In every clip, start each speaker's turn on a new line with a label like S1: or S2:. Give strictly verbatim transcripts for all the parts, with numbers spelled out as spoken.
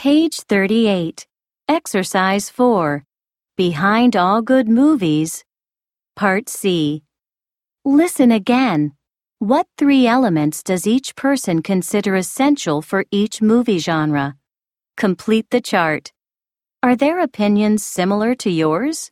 S1: Page thirty-eight. Exercise four. Behind all good movies. Part C. Listen again. What three elements does each person consider essential for each movie genre? Complete the chart. Are their opinions similar to yours?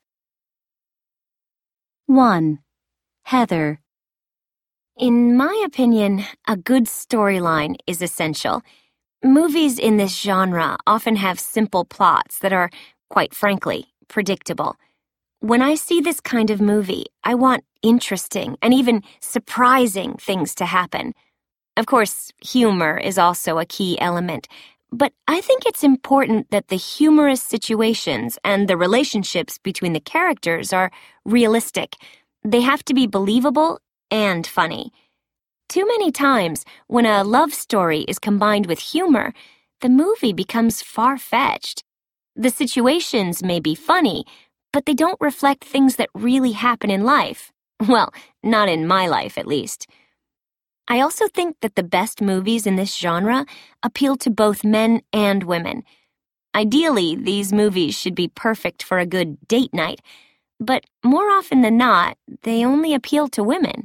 S1: one. Heather.
S2: In my opinion, a good storyline is essential. Movies in this genre often have simple plots that are, quite frankly, predictable. When I see this kind of movie, I want interesting and even surprising things to happen. Of course, humor is also a key element, but I think it's important that the humorous situations and the relationships between the characters are realistic. They have to be believable and funny. Too many times, when a love story is combined with humor, the movie becomes far-fetched. The situations may be funny, but they don't reflect things that really happen in life. Well, not in my life, at least. I also think that the best movies in this genre appeal to both men and women. Ideally, these movies should be perfect for a good date night, but more often than not, they only appeal to women.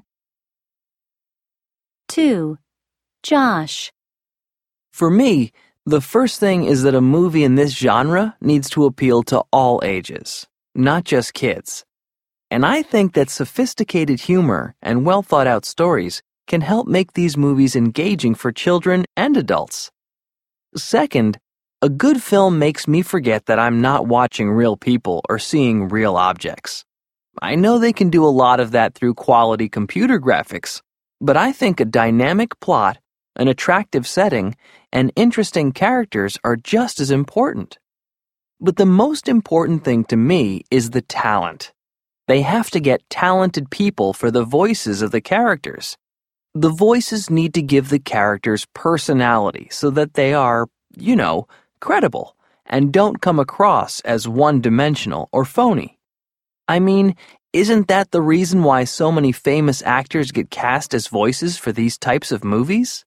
S1: two. Josh.
S3: For me, the first thing is that a movie in this genre needs to appeal to all ages, not just kids. And I think that sophisticated humor and well-thought-out stories can help make these movies engaging for children and adults. Second, a good film makes me forget that I'm not watching real people or seeing real objects. I know they can do a lot of that through quality computer graphics, but I think a dynamic plot, an attractive setting, and interesting characters are just as important. But the most important thing to me is the talent. They have to get talented people for the voices of the characters. The voices need to give the characters personality so that they are, you know, credible and don't come across as one-dimensional or phony. I mean, isn't that the reason why so many famous actors get cast as voices for these types of movies?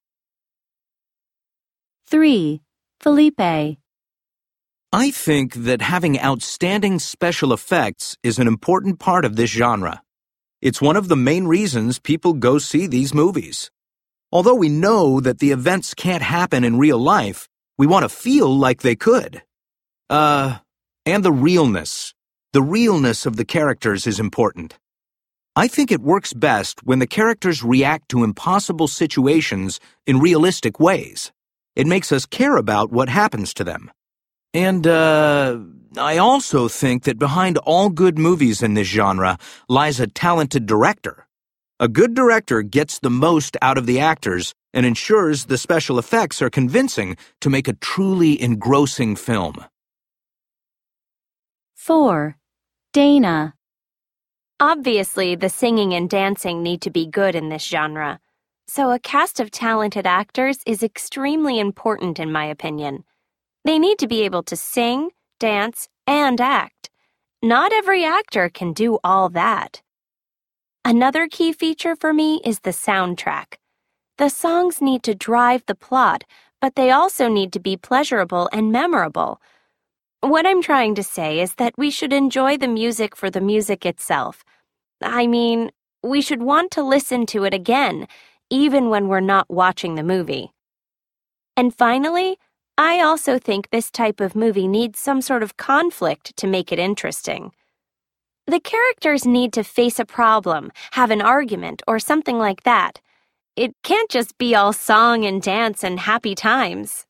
S1: three. Felipe.
S4: I think that having outstanding special effects is an important part of this genre. It's one of the main reasons people go see these movies. Although we know that the events can't happen in real life, we want to feel like they could. Uh, and the realness. The realness of the characters is important. I think it works best when the characters react to impossible situations in realistic ways. It makes us care about what happens to them. And, uh, I also think that behind all good movies in this genre lies a talented director. A good director gets the most out of the actors and ensures the special effects are convincing to make a truly engrossing film.
S1: four. Dana.
S2: Obviously, the singing and dancing need to be good in this genre. So a cast of talented actors is extremely important in my opinion. They need to be able to sing, dance, and act. Not every actor can do all that. Another key feature for me is the soundtrack. The songs need to drive the plot, but they also need to be pleasurable and memorable. What I'm trying to say is that we should enjoy the music for the music itself. I mean, we should want to listen to it again, even when we're not watching the movie. And finally, I also think this type of movie needs some sort of conflict to make it interesting. The characters need to face a problem, have an argument, or something like that. It can't just be all song and dance and happy times.